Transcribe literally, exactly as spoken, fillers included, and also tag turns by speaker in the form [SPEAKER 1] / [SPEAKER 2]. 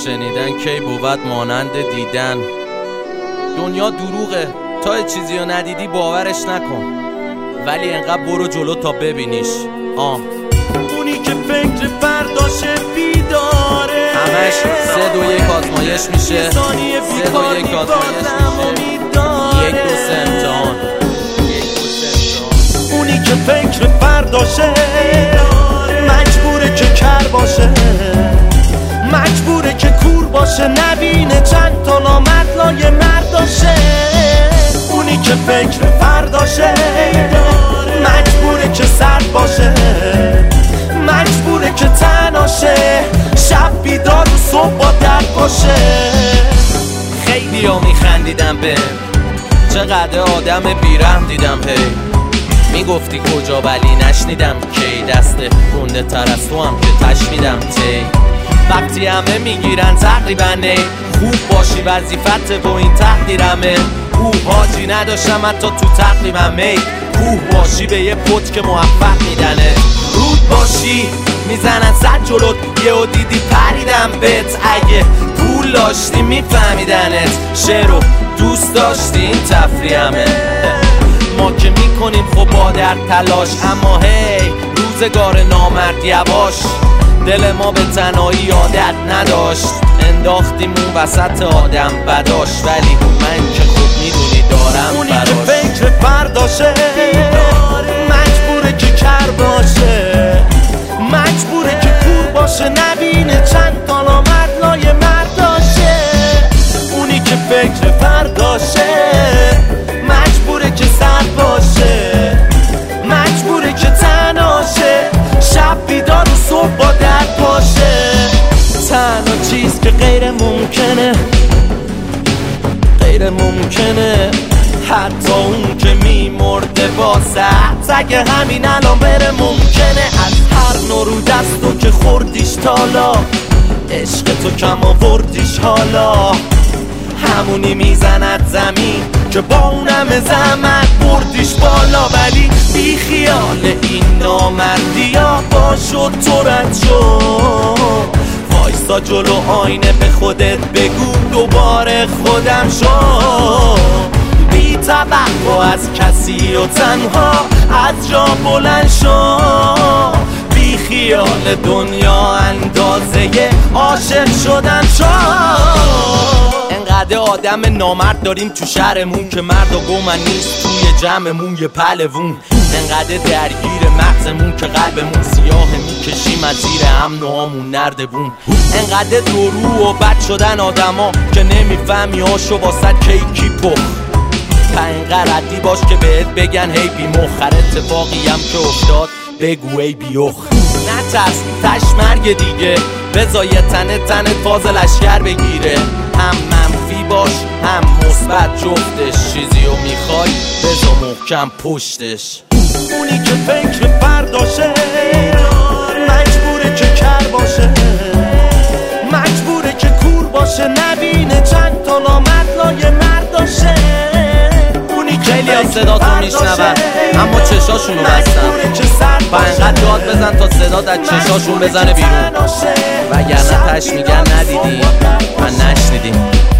[SPEAKER 1] شنیدن کی بود مانند دیدن. دنیا دروغه، تا چیزی رو ندیدی باورش نکن، ولی انقدر برو جلو تا ببینیش. آه
[SPEAKER 2] اونی که فکر فرداشه بیداره،
[SPEAKER 1] همش سه دو یک آزمایش میشه، سه دو یک آزمایش میشه، یک دو سه امتحان، یک دو سه امتحان.
[SPEAKER 2] اونی که فکر فرداشه مجبوره که کر باشه، مجبوره که کور باشه، نبینه چند تا نامطلای مرداشه. اونی که فکر فرداشه مجبوره که سرد باشه، مجبوره که تناشه، شب بیدار و صبح با درد باشه.
[SPEAKER 1] خیلی ها میخندیدم به چقدر آدم بیرحم دیدم. هی میگفتی کجا ولی نشنیدم کی، دست گنده تر از تو هم که تشنیدم تی. وقتی همه میگیرن تقریبا نه خوب باشی وظیفت با این تقدیرمه. او حاجی نداشتم حتی تو تقریبا می کوه باشی به یه پت که موفق میدنه. رود باشی میزنن صد جلوت یه و دیدی پریدم بهت. اگه پول داشتی میفهمیدنت، شعرو دوست داشتی این تفریحمه. ما که میکنیم خب با در تلاش، اما هی روزگار نامرد یواش. دل ما به تنهایی عادت نداشت، انداختیم اون وسط آدم بداش. ولی من که خوب میدونی دارم
[SPEAKER 2] اونی
[SPEAKER 1] براش.
[SPEAKER 2] که فکر فرداشه مجبوره که کر باشه، مجبوره که کور باشه، نبینه چند تا نامطلای مرداشه. اونی که فکر فرداشه مجبوره که سرد باشه، مجبوره که تناشه، شب بیدار و صبح با درد باشه. تنها چیز که غیر ممکنه، غیر ممکنه، حتی اون که میمرده با سخت اگه همین الان بره ممکنه. از هر نورو دستو که خوردیش تالا، عشق تو کم آوردیش حالا، همونی میزند زمین که با اونم زحمت بردیش بالا. ولی بی خیال این نامردی ها باشو تو رد شو، وایسا جلو آینه به خودت بگو دوباره خودم شو. بی توقع از کسی و تنها از جا بلند شو، بی خیال دنیا اندازه عاشق شدن شو. انقدر آدم نامرد داریم تو شهرمون که مرد و گمن نیست توی جمعمون یه پلوون. انقدر درگیر مغزمون که قلبمون سیاه میکشیم از زیر هم نوامون نردبون. انقدر درو و بد شدن آدما که نمیفهمی هاشو واسد کیکی پخ. پنج ردی باش که بهت بگن هی بی مخر، اتفاقی هم که افتاد بگو ای بیوخ. نترس تش مرگ دیگه، بذار یه تنه تنه فاز لشکر بگیره. هم منفی باش هم مثبت جفتش، چیزی رو میخوای بذار محکم پشتش. اونی که فکر فرداشه مجبوره که کر باشه، مجبوره که کور باشه، نبینه چند تا نامطلای مرداشه. اونی که
[SPEAKER 1] خیلی ها صدا تو میشنون اما چشاشونو بستن، با انقدر داد بزن تا صدا در چشاشون بزنه بیرون، وگرنه تش میگن ندیدی من نشنیدیم.